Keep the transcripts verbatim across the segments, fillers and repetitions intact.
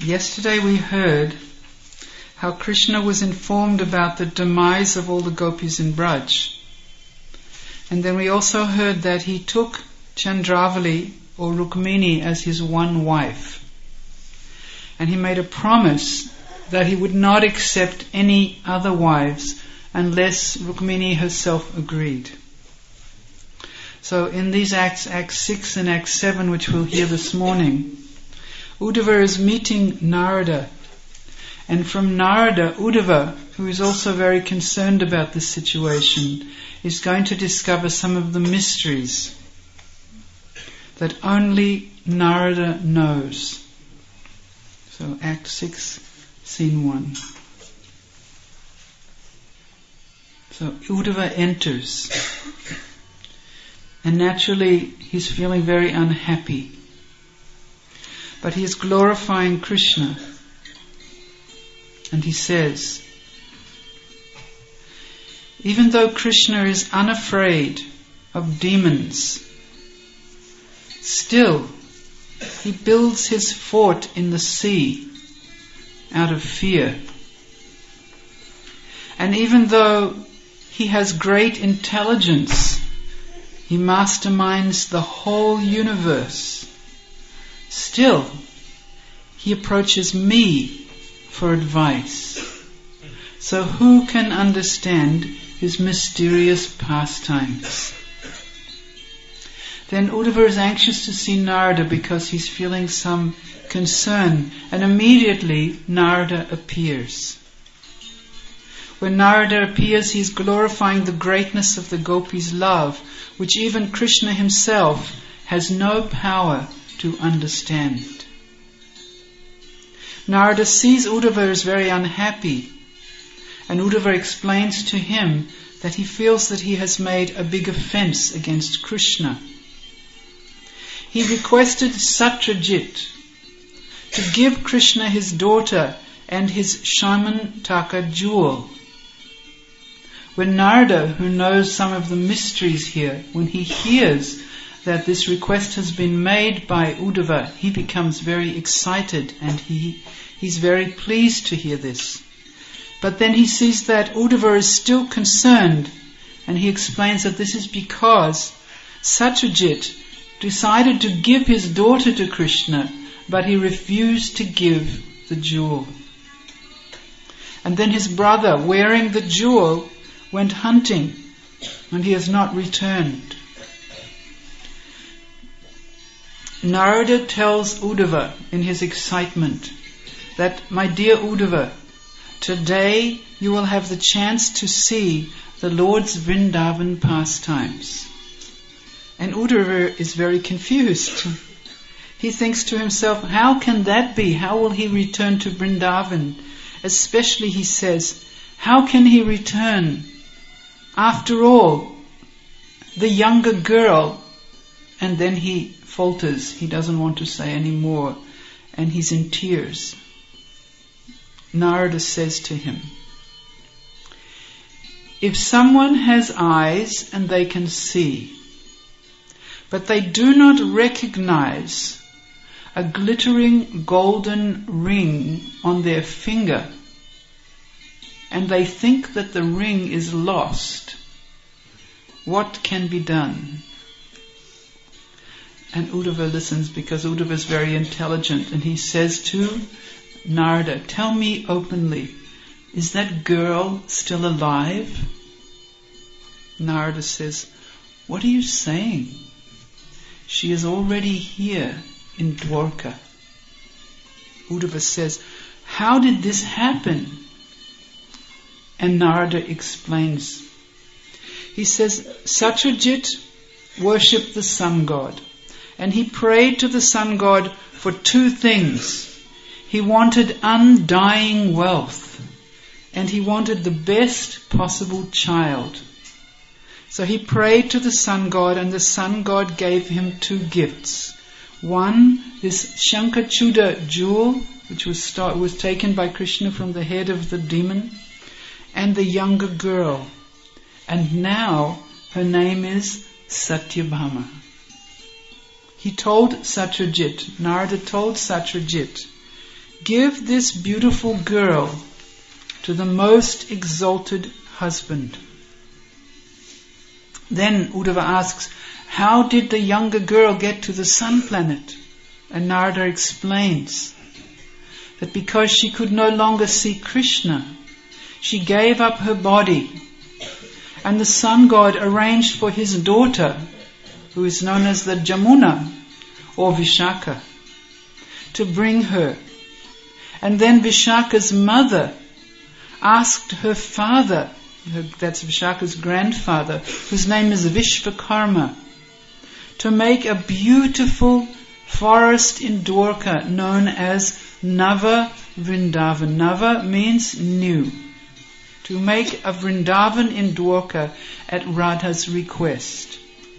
Yesterday we heard how Krishna was informed about the demise of all the gopis in Braj. And then we also heard that he took Chandravali or Rukmini as his one wife. And he made a promise that he would not accept any other wives unless Rukmini herself agreed. So in these acts, Act six and Act seven, which we'll hear this morning, Uddhava is meeting Narada. And from Narada, Uddhava, who is also very concerned about this situation, is going to discover some of the mysteries that only Narada knows. So Act six, Scene one. So Uddhava enters. And naturally he's feeling very unhappy. But he is glorifying Krishna. And he says, even though Krishna is unafraid of demons, still he builds his fort in the sea out of fear. And even though he has great intelligence, he masterminds the whole universe, still he approaches me for advice. So who can understand his mysterious pastimes? Then Uddhava is anxious to see Narada because he's feeling some concern, and immediately Narada appears. When Narada appears, he's glorifying the greatness of the gopis' love, which even Krishna himself has no power to understand. Narada sees Uddhava is very unhappy, and Uddhava explains to him that he feels that he has made a big offense against Krishna. He requested Satyajit to give Krishna his daughter and his Shamantaka jewel. When Narada, who knows some of the mysteries here, when he hears that this request has been made by Uddhava, he becomes very excited and he he's very pleased to hear this. But then he sees that Uddhava is still concerned, and he explains that this is because Satyajit decided to give his daughter to Krishna, but he refused to give the jewel. And then his brother, wearing the jewel, went hunting, and he has not returned. Narada tells Uddhava in his excitement that, my dear Uddhava, today you will have the chance to see the Lord's Vrindavan pastimes. And Uddhava is very confused. He thinks to himself, how can that be? How will he return to Vrindavan? Especially, he says, how can he return? After all, the younger girl, and then he falters. He doesn't want to say any more, and he's in tears. Narada says to him, if someone has eyes and they can see, but they do not recognize a glittering golden ring on their finger, and they think that the ring is lost, what can be done? And Uddhava listens because Uddhava is very intelligent, and he says to Narada, tell me openly, is that girl still alive? Narada says, what are you saying? She is already here in Dwarka. Uddhava says, how did this happen? And Narada explains. He says, Satyajit worshipped the sun god, and he prayed to the sun god for two things. He wanted undying wealth, and he wanted the best possible child. So he prayed to the sun god, and the sun god gave him two gifts. One, this Shankachuda jewel, which was start, was taken by Krishna from the head of the demon, and the younger girl. And now her name is Satyabhama. He told Satyajit, Narada told Satyajit, give this beautiful girl to the most exalted husband. Then Uddhava asks, how did the younger girl get to the sun planet? And Narada explains that because she could no longer see Krishna, she gave up her body, and the sun god arranged for his daughter, who is known as the Jamuna or Vishaka, to bring her. And then Vishaka's mother asked her father, her, that's Vishaka's grandfather, whose name is Vishvakarma, to make a beautiful forest in Dwarka known as Nava Vrindavan. Nava means new. To make a Vrindavan in Dwarka at Radha's request.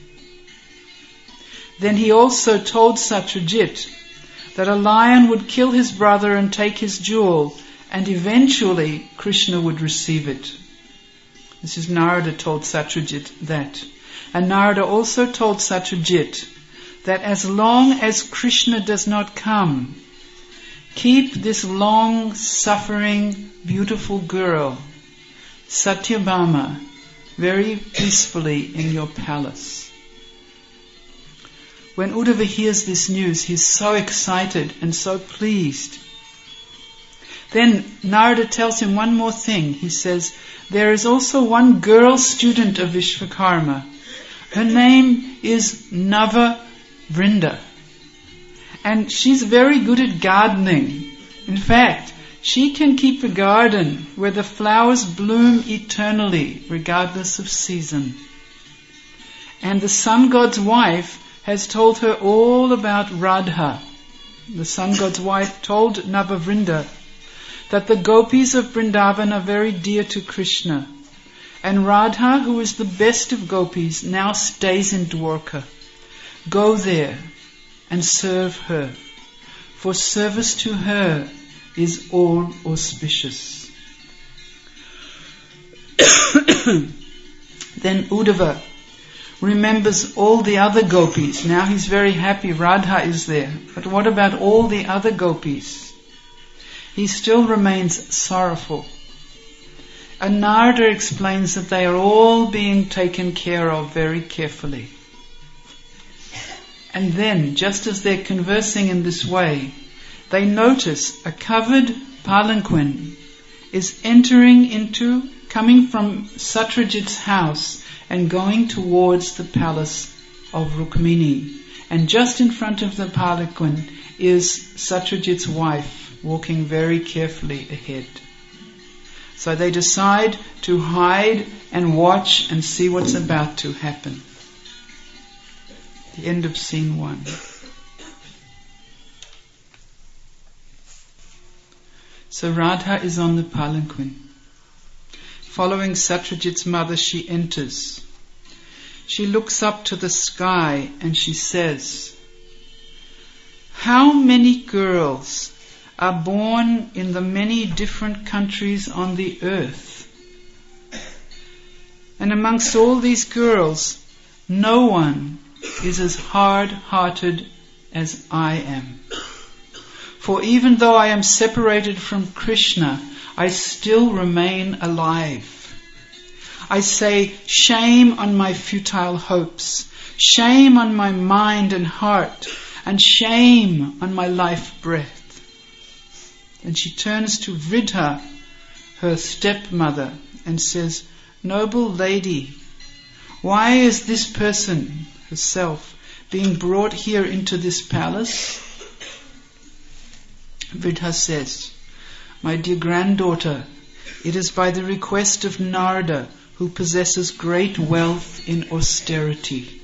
Then he also told Satyajit that a lion would kill his brother and take his jewel, and eventually Krishna would receive it. This is Narada told Satyajit that. And Narada also told Satyajit that as long as Krishna does not come, keep this long suffering beautiful girl, Satyabhama, very peacefully in your palace. When Uddhava hears this news, he's so excited and so pleased. Then Narada tells him one more thing. He says, there is also one girl student of Vishvakarma. Her name is Nava Vrinda. And she's very good at gardening. In fact, she can keep a garden where the flowers bloom eternally, regardless of season. And the sun god's wife has told her all about Radha. The sun god's wife told Navavrinda that the gopis of Vrindavan are very dear to Krishna. And Radha, who is the best of gopis, now stays in Dwarka. Go there and serve her, for service to her is all auspicious. Then Uddhava remembers all the other gopis. Now he's very happy Radha is there. But what about all the other gopis? He still remains sorrowful. And Narada explains that they are all being taken care of very carefully. And then, just as they're conversing in this way, they notice a covered palanquin is entering into, coming from Satyajit's house and going towards the palace of Rukmini. And just in front of the palanquin is Satyajit's wife, walking very carefully ahead. So they decide to hide and watch and see what's about to happen. The end of scene one. So Radha is on the palanquin. Following Satyajit's mother, she enters. She looks up to the sky and she says, how many girls are born in the many different countries on the earth? And amongst all these girls, no one is as hard-hearted as I am. For even though I am separated from Krishna, I still remain alive. I say, shame on my futile hopes, shame on my mind and heart, and shame on my life breath. And she turns to Vridha, her stepmother, and says, noble lady, why is this person, herself, being brought here into this palace? Vridha says, my dear granddaughter, it is by the request of Narada, who possesses great wealth in austerity.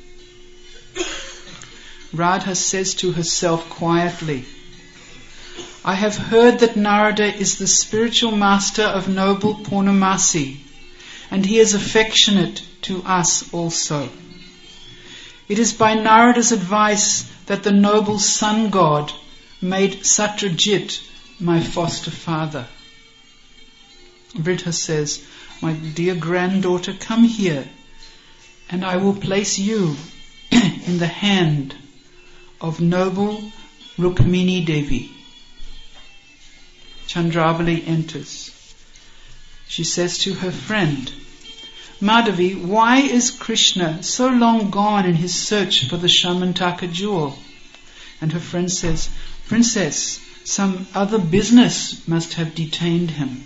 Radha says to herself quietly, I have heard that Narada is the spiritual master of noble Purnamasi, and he is affectionate to us also. It is by Narada's advice that the noble sun god made Satyajit my foster father. Vridha says, my dear granddaughter, come here, and I will place you in the hand of noble Rukmini Devi. Chandravali enters. She says to her friend, Madhavi, why is Krishna so long gone in his search for the Shamantaka jewel? And her friend says, Princess, some other business must have detained him.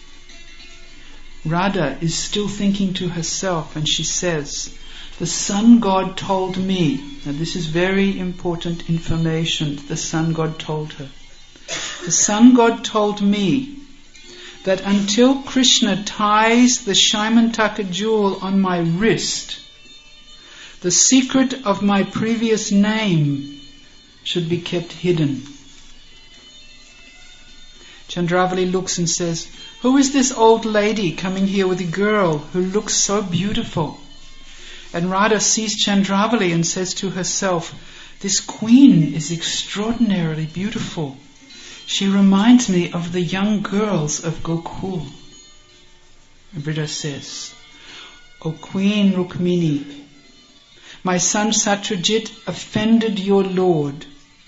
Radha is still thinking to herself, and she says, the sun god told me, now this is very important information, the sun god told her. The sun god told me that until Krishna ties the Shamantaka jewel on my wrist, the secret of my previous name should be kept hidden. Chandravali looks and says, who is this old lady coming here with a girl who looks so beautiful? And Radha sees Chandravali and says to herself, this queen is extraordinarily beautiful. She reminds me of the young girls of Gokul. And Radha says, O Queen Rukmini, my son Satyajit offended your Lord,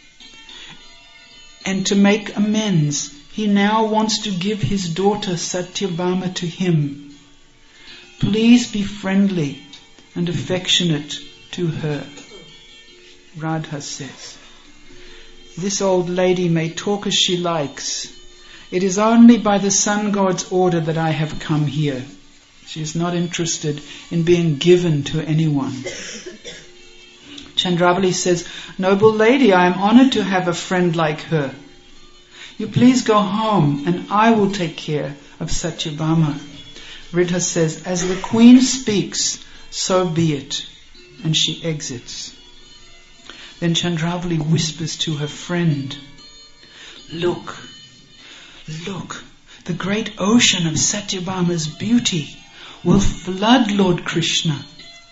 and to make amends, he now wants to give his daughter Satyabhama to him. Please be friendly and affectionate to her. Radha says, this old lady may talk as she likes. It is only by the sun god's order that I have come here. She is not interested in being given to anyone. Chandravali says, noble lady, I am honored to have a friend like her. You please go home and I will take care of Satyabhama. Radha says, as the queen speaks, so be it. And she exits. Then Chandravali whispers to her friend, look, look, the great ocean of Satyabhama's beauty will flood Lord Krishna.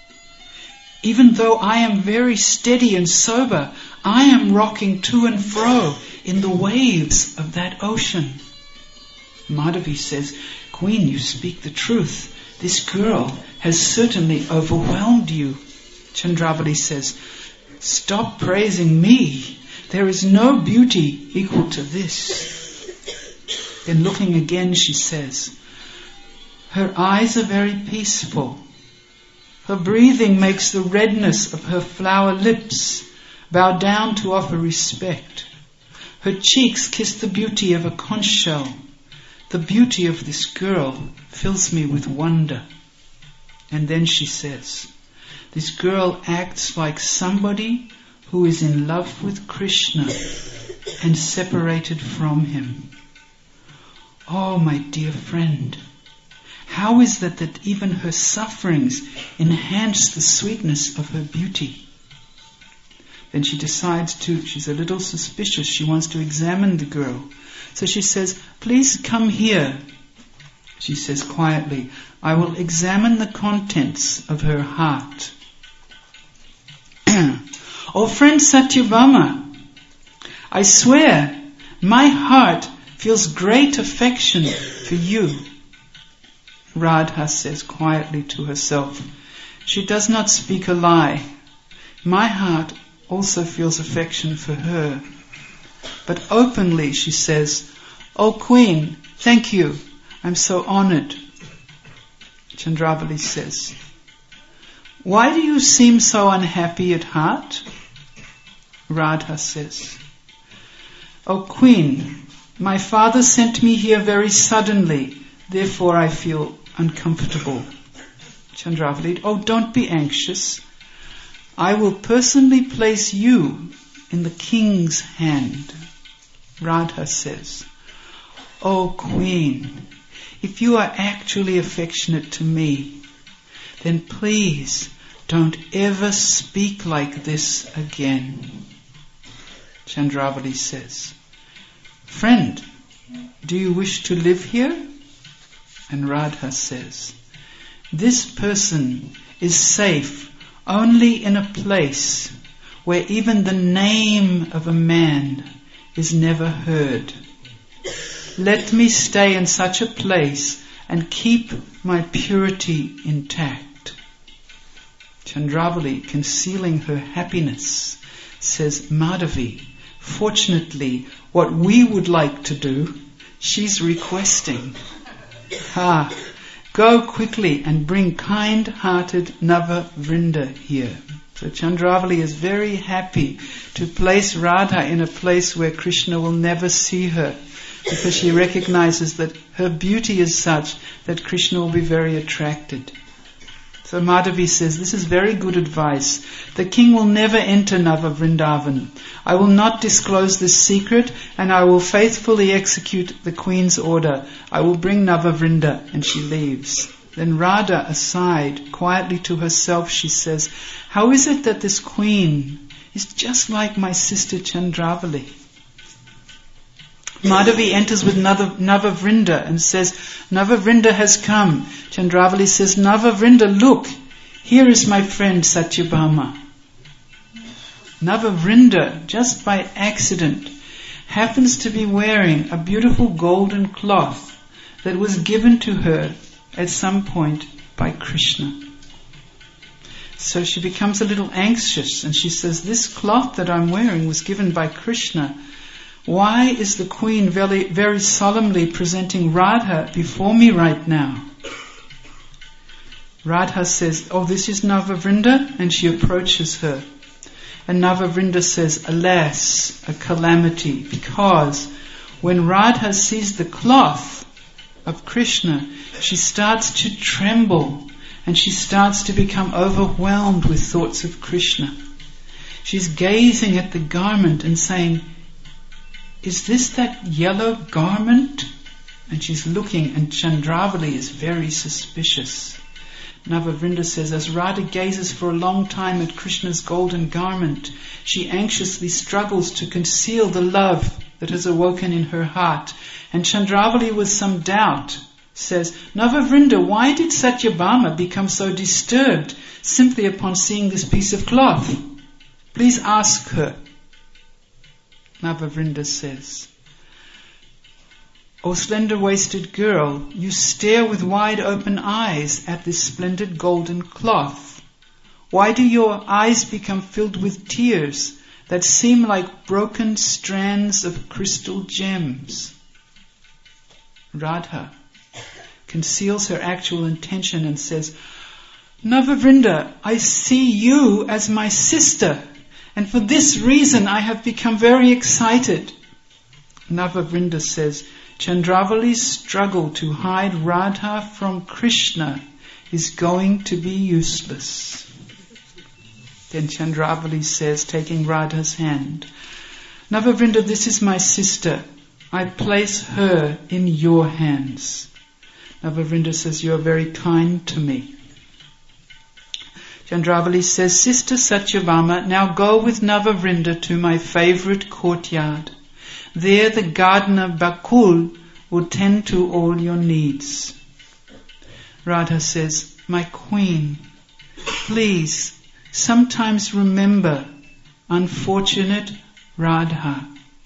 Even though I am very steady and sober, I am rocking to and fro in the waves of that ocean. Madhavi says, Queen, you speak the truth. This girl has certainly overwhelmed you. Chandravali says, stop praising me. There is no beauty equal to this. Then looking again, she says, her eyes are very peaceful. Her breathing makes the redness of her flower lips bow down to offer respect. Her cheeks kiss the beauty of a conch shell. The beauty of this girl fills me with wonder. And then she says, this girl acts like somebody who is in love with Krishna and separated from him. Oh, my dear friend, how is it that even her sufferings enhance the sweetness of her beauty? Then she decides to, she's a little suspicious, she wants to examine the girl. So she says, please come here. She says quietly, I will examine the contents of her heart. Oh friend Satyabhama, I swear my heart feels great affection for you. Radha says quietly to herself, she does not speak a lie. My heart also feels affection for her. But openly she says, O Queen, thank you, I'm so honored. Chandravali says, why do you seem so unhappy at heart? Radha says, O Queen, my father sent me here very suddenly, therefore I feel uncomfortable. Chandravali, oh, don't be anxious. I will personally place you in the king's hand. Radha says, O Queen, if you are actually affectionate to me, then please don't ever speak like this again. Chandravali says, friend, do you wish to live here? And Radha says, this person is safe only in a place where even the name of a man is never heard. Let me stay in such a place and keep my purity intact. Chandravali, concealing her happiness, says, Madhavi, fortunately, what we would like to do she's requesting, ah, go quickly and bring kind-hearted Navavrinda here. So Chandravali is very happy to place Radha in a place where Krishna will never see her, because she recognizes that her beauty is such that Krishna will be very attracted. So Madhavi says, this is very good advice. The king will never enter Navavrindavan. I will not disclose this secret, and I will faithfully execute the queen's order. I will bring Navavrinda. And she leaves. Then Radha, aside, quietly to herself, she says, how is it that this queen is just like my sister Chandravali? Madhavi enters with Navavrinda and says, Navavrinda has come. Chandravali says, Navavrinda, look, here is my friend Satyabhama. Navavrinda, just by accident, happens to be wearing a beautiful golden cloth that was given to her at some point by Krishna. So she becomes a little anxious and she says, this cloth that I'm wearing was given by Krishna. Why is the queen very, very solemnly presenting Radha before me right now? Radha says, oh, this is Navavrinda, and she approaches her. And Navavrinda says, alas, a calamity, because when Radha sees the cloth of Krishna, she starts to tremble and she starts to become overwhelmed with thoughts of Krishna. She's gazing at the garment and saying, is this that yellow garment? And she's looking, and Chandravali is very suspicious. Navavrinda says, as Radha gazes for a long time at Krishna's golden garment, she anxiously struggles to conceal the love that has awoken in her heart. And Chandravali, with some doubt, says, Navavrinda, why did Satyabhama become so disturbed simply upon seeing this piece of cloth? Please ask her. Navavrinda says, O slender-waisted girl, you stare with wide open eyes at this splendid golden cloth. Why do your eyes become filled with tears that seem like broken strands of crystal gems? Radha conceals her actual intention and says, Navavrinda, I see you as my sister, and for this reason I have become very excited. Navavrinda says, Chandravali's struggle to hide Radha from Krishna is going to be useless. Then Chandravali says, taking Radha's hand, Navavrinda, this is my sister. I place her in your hands. Navavrinda says, you are very kind to me. Chandravali says, Sister Satyabhama, now go with Navavrinda to my favorite courtyard. There the gardener Bakul will tend to all your needs. Radha says, my queen, please sometimes remember unfortunate Radha.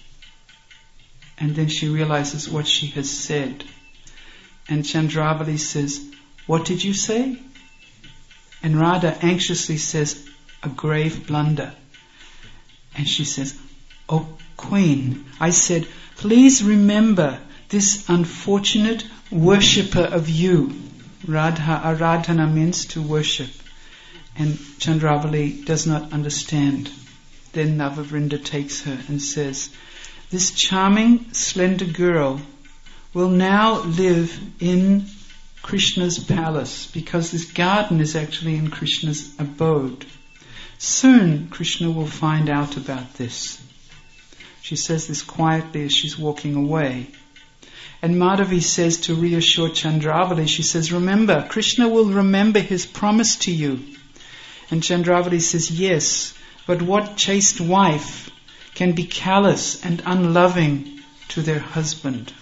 And then she realizes what she has said. And Chandravali says, what did you say? And Radha anxiously says, a grave blunder. And she says, oh queen, I said, please remember this unfortunate worshipper of you. Radha, Aradhana means to worship. And Chandravali does not understand. Then Navavrinda takes her and says, this charming, slender girl will now live in Krishna's palace, because this garden is actually in Krishna's abode. Soon Krishna will find out about this. She says this quietly as she's walking away. And Madhavi says to reassure Chandravali, she says, remember, Krishna will remember his promise to you. And Chandravali says, yes, but what chaste wife can be callous and unloving to their husband?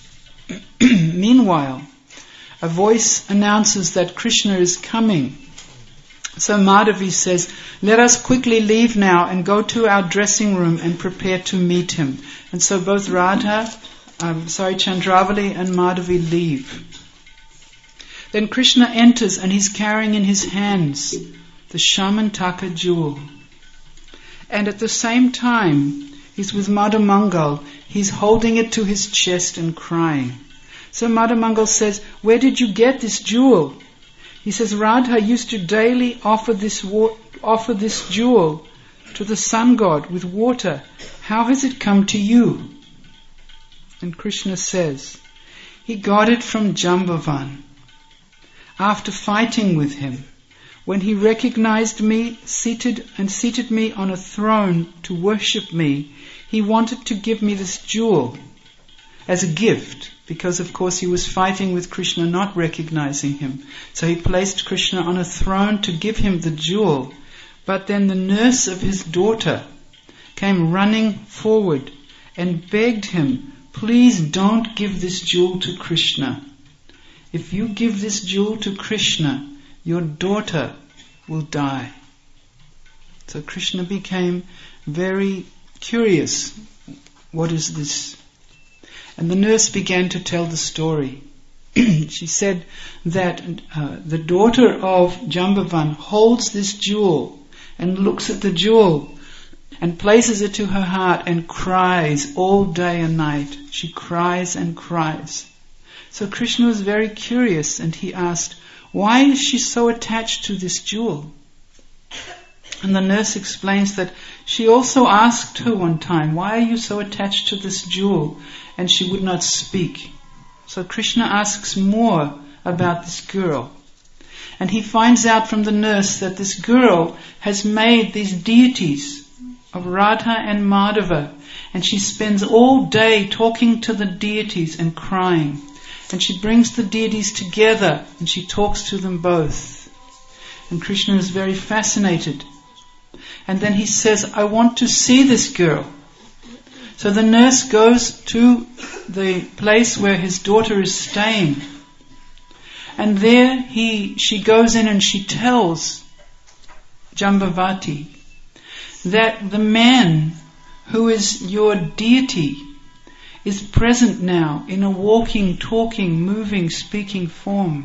Meanwhile, a voice announces that Krishna is coming. So Madhavi says, let us quickly leave now and go to our dressing room and prepare to meet him. And so both Radha, um, sorry, Chandravali and Madhavi leave. Then Krishna enters and he's carrying in his hands the Shamantaka jewel. And at the same time, he's with Madhamangal he's holding it to his chest and crying. So Madhamangal says, where did you get this jewel? He says, Radha used to daily offer this wa- offer this jewel to the sun god with water. How has it come to you? And Krishna says, he got it from Jambavan. After fighting with him, when he recognized me seated and seated me on a throne to worship me, he wanted to give me this jewel as a gift, because of course he was fighting with Krishna, not recognizing him. So he placed Krishna on a throne to give him the jewel. But then the nurse of his daughter came running forward and begged him, please don't give this jewel to Krishna. If you give this jewel to Krishna, your daughter will die. So Krishna became very curious. What is this? And the nurse began to tell the story. She said that uh, the daughter of Jambavan holds this jewel and looks at the jewel and places it to her heart and cries all day and night. She cries and cries. So Krishna was very curious and he asked, why is she so attached to this jewel? And the nurse explains that she also asked her one time, why are you so attached to this jewel? And she would not speak. So Krishna asks more about this girl. And he finds out from the nurse that this girl has made these deities of Radha and Madhava. And she spends all day talking to the deities and crying. And she brings the deities together and she talks to them both. And Krishna is very fascinated. And then he says, I want to see this girl. So the nurse goes to the place where his daughter is staying. And there he, she goes in and she tells Jambavati that the man who is your deity is present now in a walking, talking, moving, speaking form.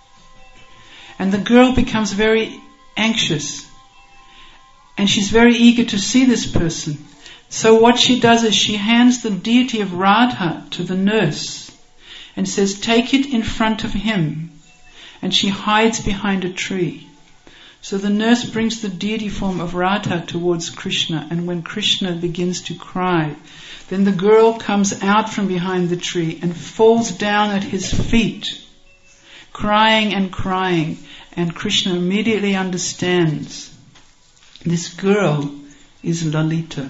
And the girl becomes very anxious. And she's very eager to see this person. So what she does is she hands the deity of Radha to the nurse and says, take it in front of him. And she hides behind a tree. So the nurse brings the deity form of Radha towards Krishna, and when Krishna begins to cry, then the girl comes out from behind the tree and falls down at his feet, crying and crying, and Krishna immediately understands this girl is Lalita.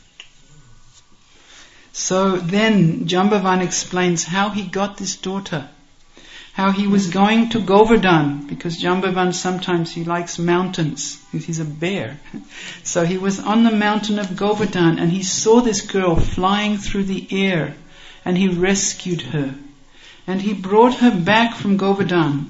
So then Jambavan explains how he got this daughter. How he was going to Govardhan, because Jambavan sometimes he likes mountains, he's a bear. So he was on the mountain of Govardhan and he saw this girl flying through the air and he rescued her. And he brought her back from Govardhan.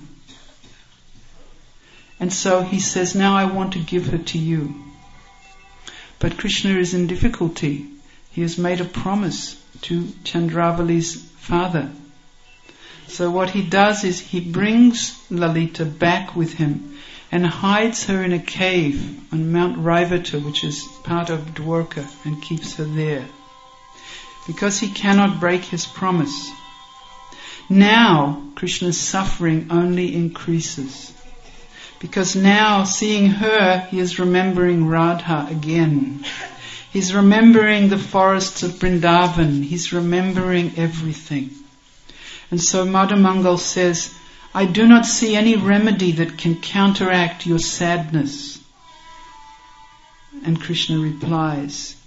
And so he says, now I want to give her to you. But Krishna is in difficulty. He has made a promise to Chandravali's father. So what he does is he brings Lalita back with him and hides her in a cave on Mount Raivata, which is part of Dwarka, and keeps her there. Because he cannot break his promise. Now Krishna's suffering only increases. Because now, seeing her, he is remembering Radha again. He's remembering the forests of Vrindavan. He's remembering everything. And so Madhamangal says, I do not see any remedy that can counteract your sadness. And Krishna replies,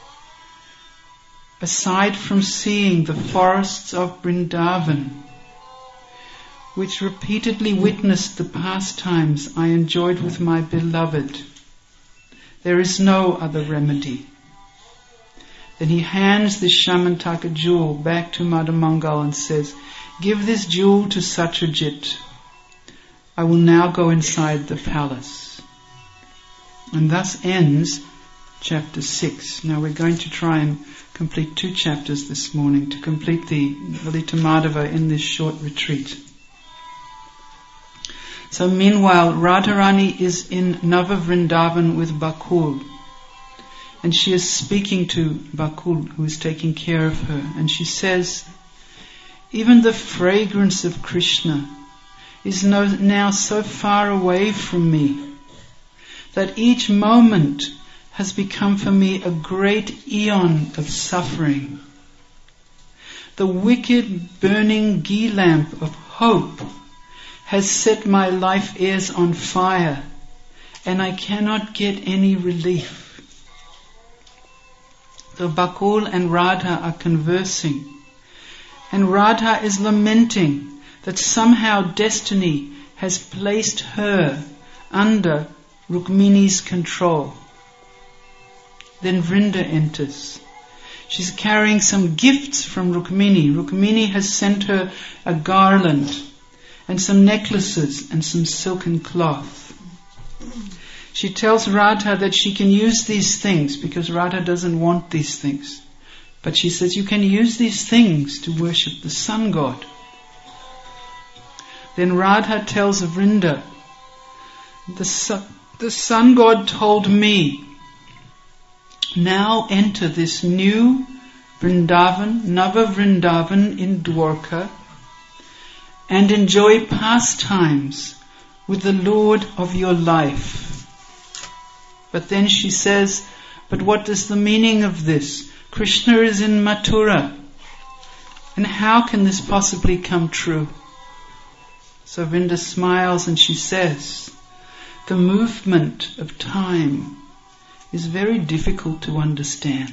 aside from seeing the forests of Vrindavan, which repeatedly witnessed the pastimes I enjoyed with my beloved, there is no other remedy. Then he hands this Shamantaka jewel back to Madhamangal and says, give this jewel to Satyajit. I will now go inside the palace. And thus ends chapter six. Now we're going to try and complete two chapters this morning to complete the Lalita Madhava in this short retreat. So meanwhile, Radharani is in Nava Vrindavan with Bakul. And she is speaking to Bakul, who is taking care of her. And she says, even the fragrance of Krishna is no, now so far away from me that each moment has become for me a great eon of suffering. The wicked burning ghee lamp of hope has set my life airs on fire, and I cannot get any relief. So Bakul and Radha are conversing, and Radha is lamenting that somehow destiny has placed her under Rukmini's control. Then Vrinda enters. She's carrying some gifts from Rukmini. Rukmini has sent her a garland and some necklaces and some silken cloth. She tells Radha that she can use these things because Radha doesn't want these things. But she says, you can use these things to worship the sun god. Then Radha tells Vrinda, the sun, the sun god told me, now enter this new Vrindavan, Nava Vrindavan in Dwarka, and enjoy pastimes with the Lord of your life. But then she says, but what is the meaning of this? Krishna is in Mathura, and how can this possibly come true? So Vrinda smiles and she says, the movement of time is very difficult to understand.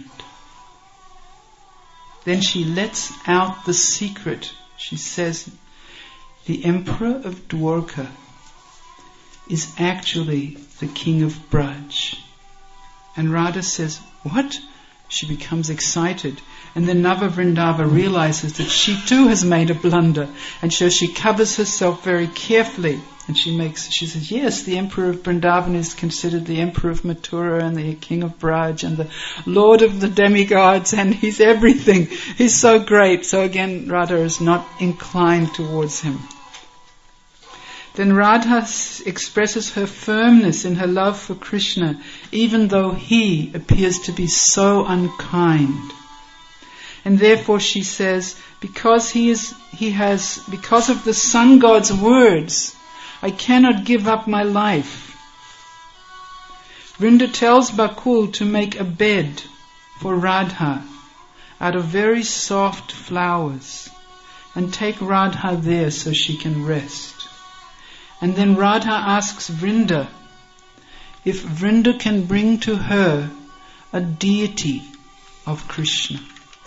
Then she lets out the secret. She says, the emperor of Dwarka is actually the king of Braj. And Radha says, what? She becomes excited. And then Nava Vrindava realizes that she too has made a blunder. And so she covers herself very carefully. And she makes, she says, yes, the emperor of Vrindavan is considered the emperor of Mathura and the king of Braj and the lord of the demigods, and he's everything. He's so great. So again, Radha is not inclined towards him. Then Radha expresses her firmness in her love for Krishna, even though he appears to be so unkind. And therefore she says, because he is, he has, because of the sun god's words, I cannot give up my life. Vrinda tells Bakul to make a bed for Radha out of very soft flowers and take Radha there so she can rest. And then Radha asks Vrinda if Vrinda can bring to her a deity of Krishna.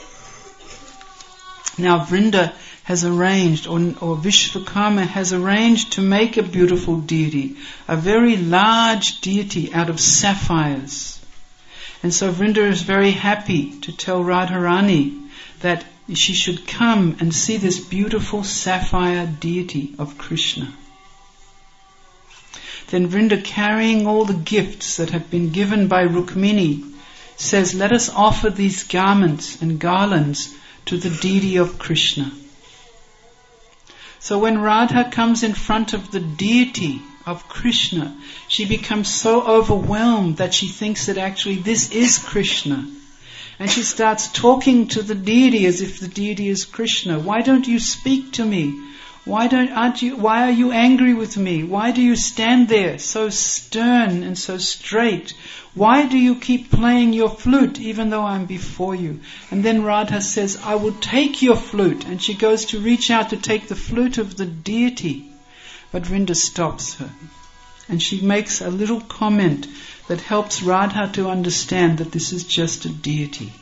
Now Vrinda has arranged, or, or Vishvakarma has arranged to make a beautiful deity, a very large deity out of sapphires. And so Vrinda is very happy to tell Radharani that she should come and see this beautiful sapphire deity of Krishna. Then Vrinda, carrying all the gifts that have been given by Rukmini, says, let us offer these garments and garlands to the deity of Krishna. So when Radha comes in front of the deity of Krishna, she becomes so overwhelmed that she thinks that actually this is Krishna. And she starts talking to the deity as if the deity is Krishna. Why don't you speak to me? Why don't, aren't you, why are you angry with me? Why do you stand there so stern and so straight? Why do you keep playing your flute even though I'm before you? And then Radha says, I will take your flute. And she goes to reach out to take the flute of the deity. But Vrinda stops her. And she makes a little comment that helps Radha to understand that this is just a deity.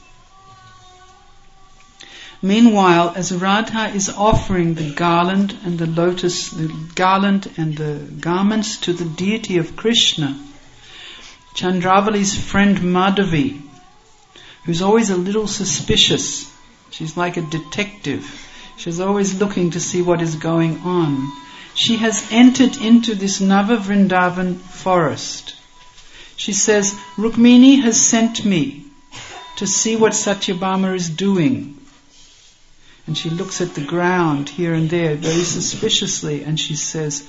Meanwhile, as Radha is offering the garland and the lotus, the garland and the garments to the deity of Krishna, Chandravali's friend Madhavi, who's always a little suspicious, she's like a detective, she's always looking to see what is going on, she has entered into this Nava Vrindavan forest. She says, Rukmini has sent me to see what Satyabhama is doing. And she looks at the ground here and there very suspiciously and she says,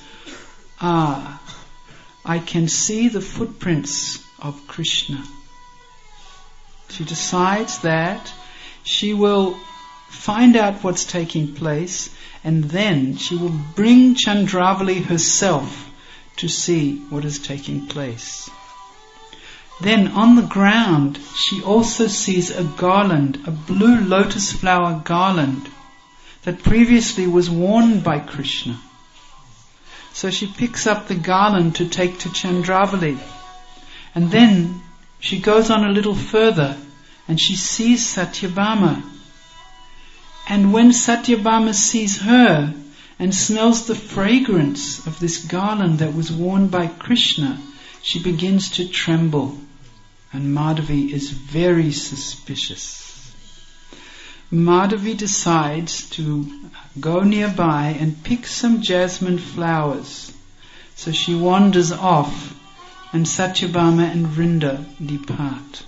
ah, I can see the footprints of Krishna. She decides that she will find out what's taking place, and then she will bring Chandravali herself to see what is taking place. Then on the ground she also sees a garland, a blue lotus flower garland that previously was worn by Krishna. So she picks up the garland to take to Chandravali, and then she goes on a little further and she sees Satyabhama. And when Satyabhama sees her and smells the fragrance of this garland that was worn by Krishna, she begins to tremble. And Madhavi is very suspicious. Madhavi decides to go nearby and pick some jasmine flowers. So she wanders off, and Satyabhama and Vrinda depart.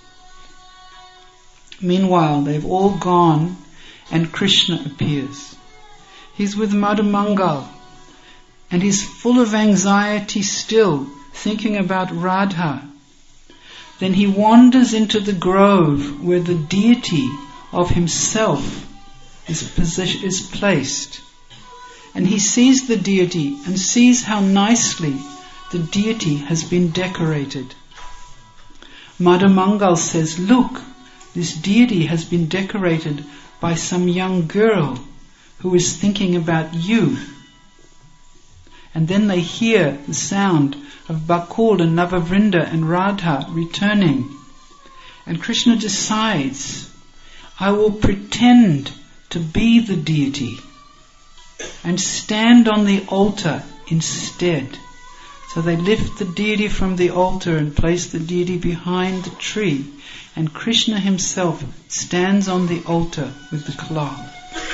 Meanwhile, they've all gone, and Krishna appears. He's with Madhumangal, and he's full of anxiety still, thinking about Radha. Then he wanders into the grove where the deity of himself is, position, is placed. And he sees the deity and sees how nicely the deity has been decorated. Madhumangal says, "Look, this deity has been decorated by some young girl who is thinking about you." And then they hear the sound of Bakul and Navavrinda and Radha returning. And Krishna decides, I will pretend to be the deity and stand on the altar instead. So they lift the deity from the altar and place the deity behind the tree, and Krishna himself stands on the altar with the cloth.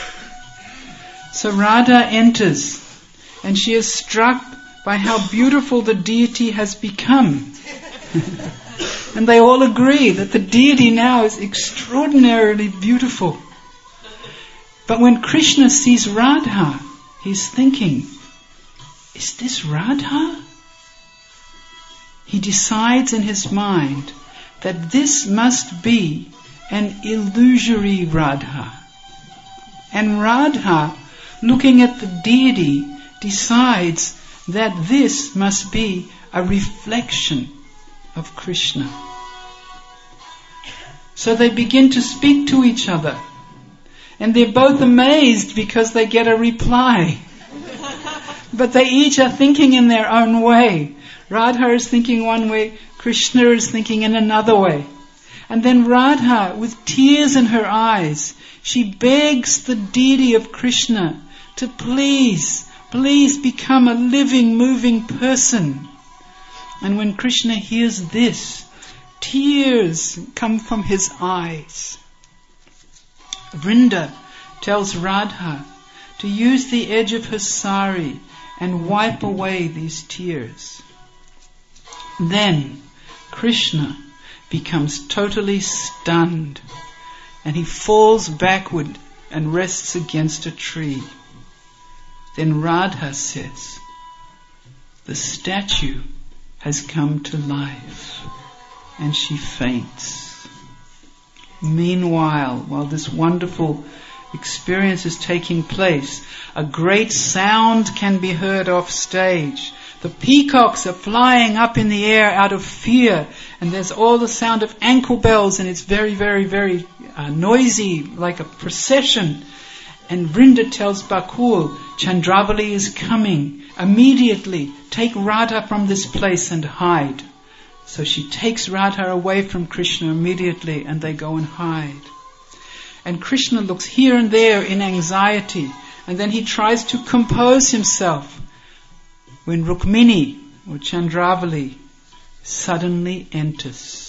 So Radha enters, and she is struck by how beautiful the deity has become. And they all agree that the deity now is extraordinarily beautiful. But when Krishna sees Radha, he's thinking, is this Radha? He decides in his mind that this must be an illusory Radha. And Radha, looking at the deity, decides that this must be a reflection of Krishna. So they begin to speak to each other, and they're both amazed because they get a reply. But they each are thinking in their own way. Radha is thinking one way, Krishna is thinking in another way. And then Radha, with tears in her eyes, she begs the deity of Krishna to please Please become a living, moving person. And when Krishna hears this, tears come from his eyes. Vrinda tells Radha to use the edge of her sari and wipe away these tears. Then Krishna becomes totally stunned, and he falls backward and rests against a tree. Then Radha says, the statue has come to life, and she faints. Meanwhile, while this wonderful experience is taking place, a great sound can be heard off stage. The peacocks are flying up in the air out of fear, and there's all the sound of ankle bells, and it's very, very, very uh, noisy, like a procession. And Vrinda tells Bakul, Chandravali is coming. Immediately, take Radha from this place and hide. So she takes Radha away from Krishna immediately, and they go and hide. And Krishna looks here and there in anxiety, and then he tries to compose himself when Rukmini, or Chandravali, suddenly enters.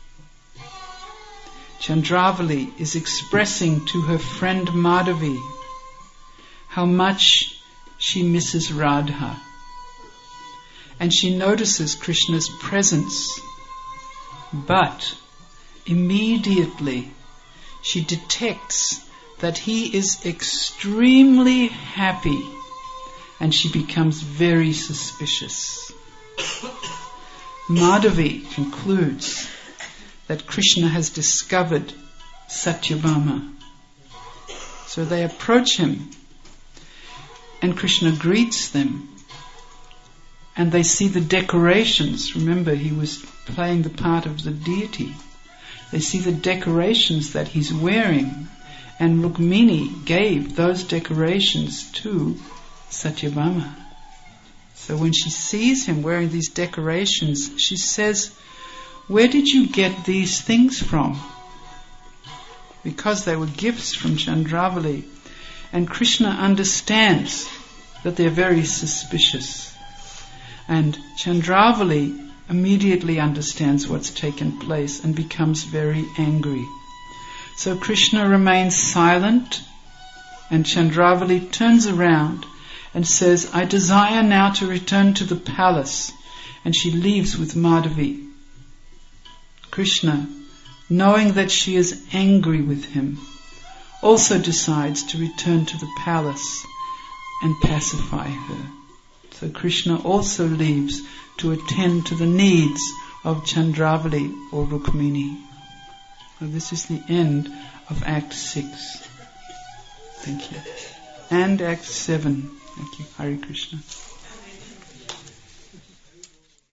Chandravali is expressing to her friend Madhavi how much she misses Radha. And she notices Krishna's presence. But immediately she detects that he is extremely happy, and she becomes very suspicious. Madhavi concludes that Krishna has discovered Satyabhama. So they approach him, and Krishna greets them. And they see the decorations. Remember, he was playing the part of the deity. They see the decorations that he's wearing. And Rukmini gave those decorations to Satyabhama. So when she sees him wearing these decorations, she says, "Where did you get these things from?" Because they were gifts from Chandravali. And Krishna understands that they're very suspicious. And Chandravali immediately understands what's taken place and becomes very angry. So Krishna remains silent, and Chandravali turns around and says, "I desire now to return to the palace," and she leaves with Madhavi. Krishna, knowing that she is angry with him, also decides to return to the palace and pacify her. So Krishna also leaves to attend to the needs of Chandravali or Rukmini. So this is the end of Act six. Thank you. And Act seven. Thank you. Hare Krishna.